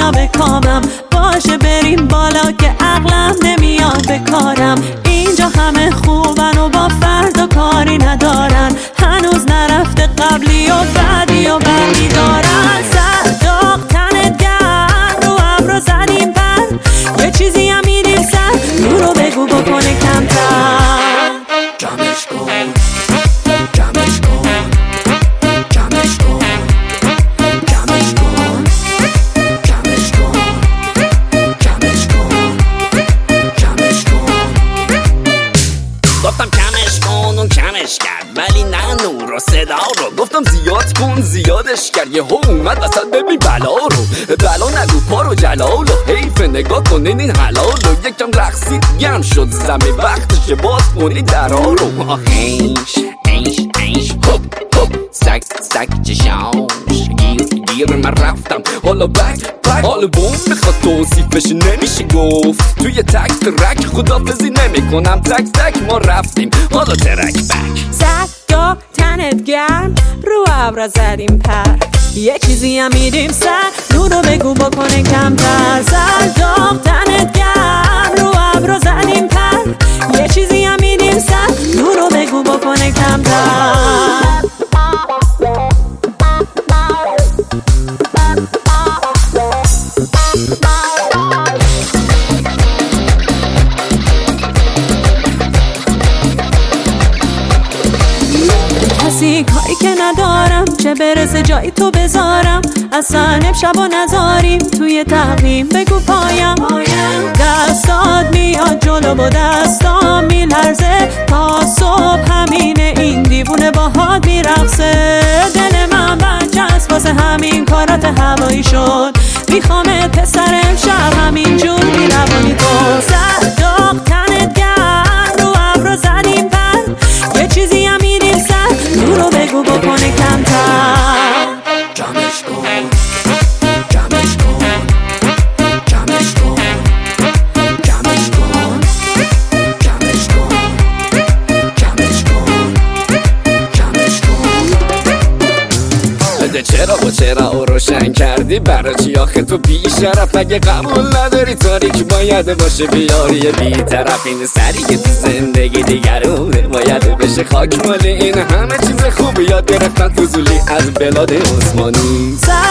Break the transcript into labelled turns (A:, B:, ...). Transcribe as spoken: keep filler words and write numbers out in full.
A: لب کامم. باشه بریم بالا که عقلم نمیاد به کارم. اینجا همه خوبن و با فردا کاری ندارن. هنوز نرفته قبلی و بعدی و بعدی دارن. سر داغ تنت گرم رو ابرو زدیم پر. یه چیزی هم میدیم سر نورو بگو بکنه کمتر.
B: جمعش کن جمعش کن جمعش کن جمعش کن جمعش کن جمعش کن جمعش کن. گفتم کمش کن اون کمش کرد ولی نه نور و صدا رو. گفتم زیاد کن زیادش کرد یه ها اومد وسط ببین بلا رو. بلا نگو پارو جلال و حیف نگاه کنین این حلال و یکم رقصید گم شد زمین وقتش باز کنی درها رو. اینش اینش اینش هوب هوب سک سک چشاش گیر گیر من رفتم حالا بک بک. حالا بوم میخواد توصیفش نمیشه گفت. توی تک ترک خدافزی نمی کنم تک تک ما رفتیم حالا ترک بک.
A: زد تنت گرم رو ابرا زدیم پر. یه چیزی هم میدیم سر نورو بگو بکنه کمتر. زد داغ تنت گرم رو ابرا زدیم پر. یه چیزی هم میدیم سر نورو بگو بکنه کمتر. کسی کاری که ندارم چه برسه جایی تو بذارم. اصلا امشب و نذاریم توی تقویم بگو پایم. دستات میاد جلو و دستام میلرزه تا صبح. همینه این دیوونه باهات میرقصه. دل من بچه است واسه همین کارات هوایی شد. میخوامت پسر امشب همین جور بیروانی تو. سر داغ تنت گرم رو ابرو زدیم پر. یه چیزی هم میدیم سر نورو بگو بکنه کمتر.
B: جمعش کن جمعش کن جمعش کن جمعش کن جمعش کن جمعش کن جمعش کن. چرا و چرا او روشن کردی برای چی آخه تو بیشرف؟ اگه قبول نداری تاریک باید باشه بیاری بی‌طرف. این سری که تو زندگی دیگرونه باید بشه خاک مال این همه چیز خوب یاد گرفتن فضولی از بلاد عثمانی.